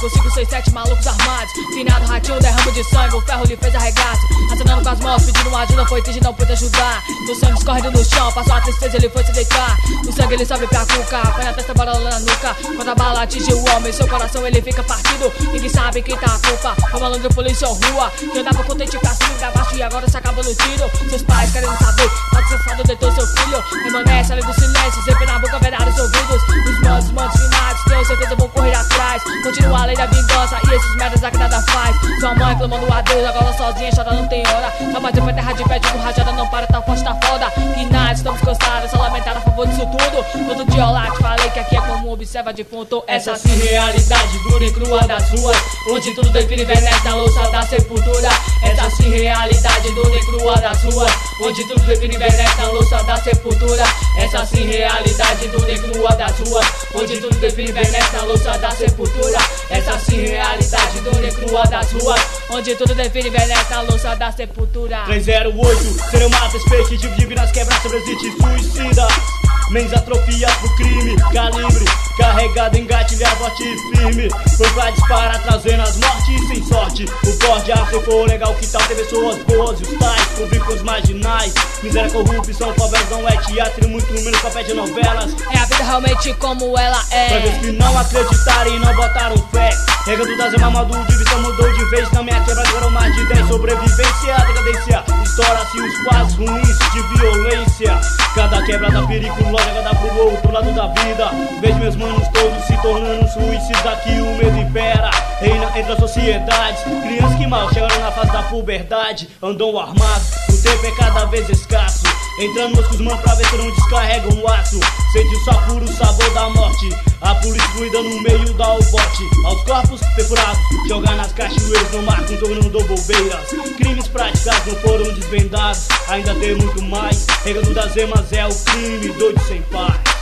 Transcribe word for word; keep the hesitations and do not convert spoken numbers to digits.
cinco, cinco, seis, sete malucos armados. Finado ratinho, derramo de sangue, o ferro lhe fez arregaço. Acenando com as mãos, pedindo ajuda, foi triste, não pude ajudar. O sangue escorrendo no chão, passou a tristeza, ele foi se deitar. O sangue ele sobe pra cuca, põe na testa, bora na nuca. Quando a bala atinge o homem, seu coração ele fica partido. Ninguém sabe quem tá a culpa, foi malandro, polícia ou rua. Que andava contente pra cima e pra baixo e agora se acabou no tiro. Seus pais querendo saber, tá descansado, deitou seu filho. Permanece ali do silêncio, sempre na boca, vedar os ouvidos. Os manos, manos finados, tenho certeza vão correr atrás. Continua a lei da vingança e esses merdas aqui nada faz. Sua mãe clamando a Deus, agora sozinha, chora, não tem hora. Tá mais foi terra de pé, de rajada, não para, tá forte, tá foda. Que nada, estamos cansados, só lamentar a favor disso tudo. Todo dia eu lá te falei que aqui é como observa defunto. Essa sim realidade dura e crua das ruas, onde tudo define veneno na louça da sepultura. Essa sim realidade dura e crua das ruas, onde tudo define veneno na louça da sepultura. Essa sim realidade dura e crua das ruas, onde tudo define veneno na louça da sepultura. Essa sim realidade dura e crua das ruas, onde tudo define veneno na louça da sepultura. Três zero oito, serão matas, expeditivo de viras quebrar sobre as suicida. Mens atrofias pro crime, calibre carregado, engatilhado, forte e firme. Foi pra disparar, trazendo as mortes sem sorte. O porte de se for legal, que tal ter pessoas boas e os tais, cobrir com os marginais. Miséria, corrupção, favelas não é teatro, muito menos papel de novelas. É a vida realmente como ela é. Pra vez que não acreditaram e não botaram fé. Regra do das Mamadou, divisão mudou de vez. Na minha quebra agora mais de dez. Sobrevivência, decadência, estoura-se os quase ruins de violência. Cada quebrada periculosa, cada pro outro lado da vida. Vejo meus manos todos se tornando suicidas. Aqui o medo impera, reina entre as sociedades. Crianças que mal chegaram na fase da puberdade andam armados, o tempo é cada vez escasso. Entrando nos mãos pra ver se não descarregam o aço. Sente só puro sabor da morte. A polícia fluida no meio dá o bote aos corpos perfurados, jogar nas cachoeiras no mar com tornando bobeiras. Crimes praticados não foram desvendados, ainda tem muito mais. Regra das emas é o crime, doido sem paz.